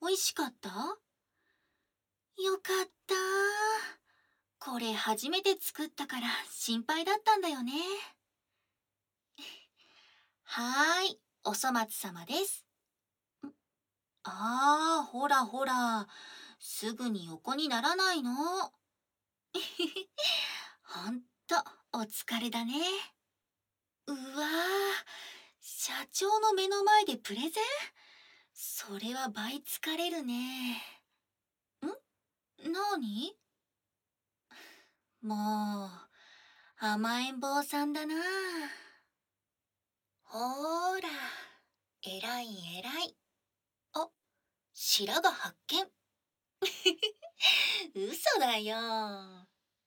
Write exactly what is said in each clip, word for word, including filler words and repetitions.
美味しかった？よかった。これ初めて作ったから心配だったんだよね。はーい、おそ松様です。ああ、ほらほら、すぐに横にならないの。ほんと、お疲れだね。うわー、社長の目の前でプレゼン？それは倍疲れるね。ん？なに？もう、甘えん坊さんだな。ほーら、えらいえらい。あ、白髪発見。嘘だよ。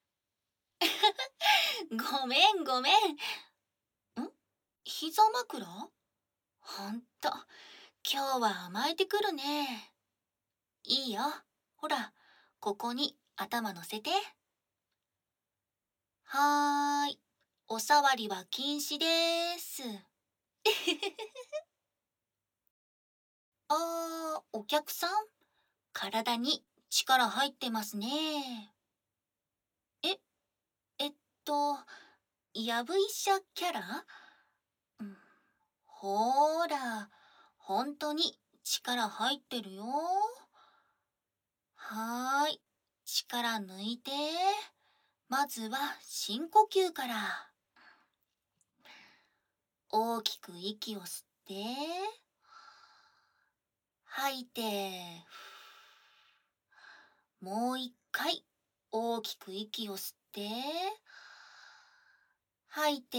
ごめんごめん。ん？膝枕？ほんと、今日は甘えてくるね。いいよ。ほら、ここに頭乗せて。はーい。おさわりは禁止でーす。あー、お客さん、体に力入ってますね。え、えっと、やぶ医者キャラ？うん、ほーら、ほんとに力入ってるよ。はーい。力抜いて。まずは深呼吸から。大きく息を吸って、吐いて、もう一回大きく息を吸って、吐いて、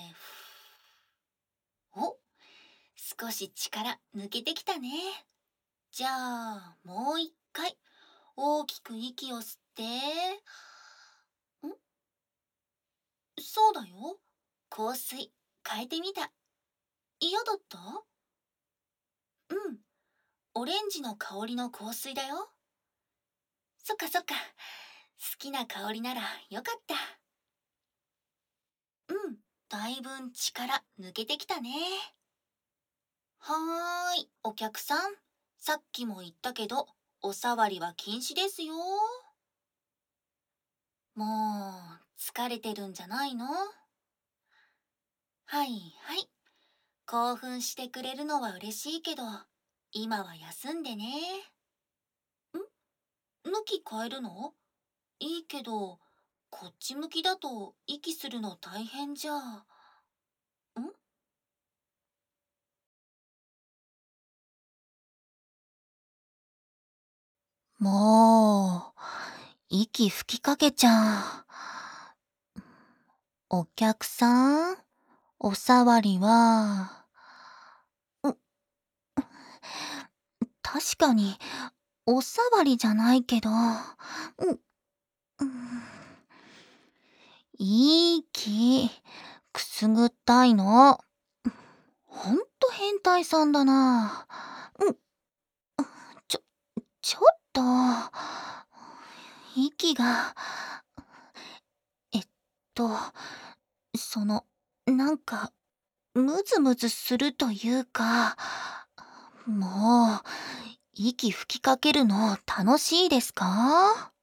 お、少し力抜けてきたね。じゃあ、もう一回大きく息を吸って、ん、そうだよ。香水変えてみた。嫌だった？うん、オレンジの香りの香水だよ。そっかそっか。好きな香りならよかった。うん、だいぶん力抜けてきたね。はーい、お客さん。さっきも言ったけど、おさわりは禁止ですよ。もう、疲れてるんじゃないの？はいはい。興奮してくれるのは嬉しいけど、今は休んでね。ん？向き変えるの？いいけど、こっち向きだと息するの大変じゃ。ん？もう、息吹きかけちゃう。お客さん、おさわりは、う、確かに、おさわりじゃないけど、う、うん、いい気、くすぐったいの。ほんと変態さんだな。うん、ちょ、ちょっと、息が、えっと、その、なんか、ムズムズするというか、もう、息吹きかけるの楽しいですか？